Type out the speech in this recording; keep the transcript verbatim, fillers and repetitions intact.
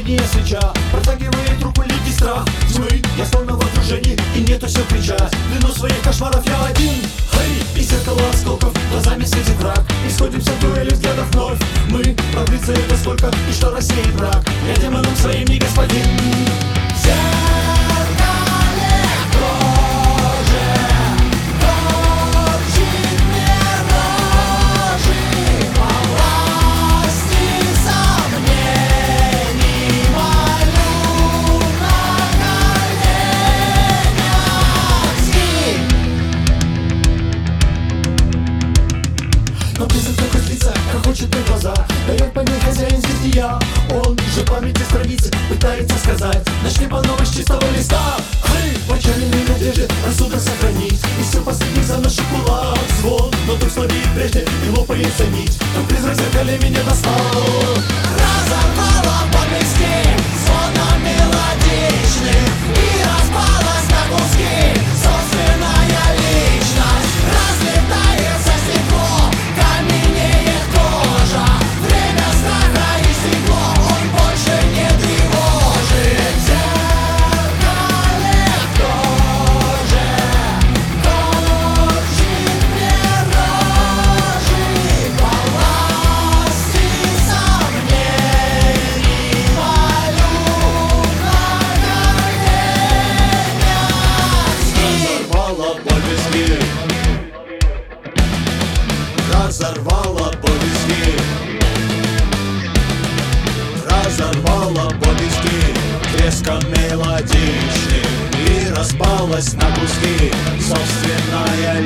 синяя свеча протягивает руку липкий страх тьмы. Я словно в окружении, и нету сил кричать. Длину своих кошмаров я один. Хей, и зеркало осколков глазами светит враг. И сходимся в дуэли взглядов вновь. Мы, продлится это сколько, и что рассеет брак. Я демоном своим не господин. Но призрак только злится, как хочет на глаза. Дает понять хозяин здесь не я. Он же памяти страницы пытается сказать. Начни по новой с чистого листа. Хей, в отчаянной надежде рассудок сохранить. И все последних за наших кулак звон. Но тут слабеет прежде и лопается нить. Но призрак в зеркале меня достал. Разорвала по-близки звоном мелодичных и распалась на куски собственная личность. Разлетается стекло, каменеет кожа. Время страха и стекло, он больше не тревожит. В зеркале тоже точит миражи по власти сомнений. Молю Разорвала повески, разорвала повески треском мелодичным и распалась на куски собственная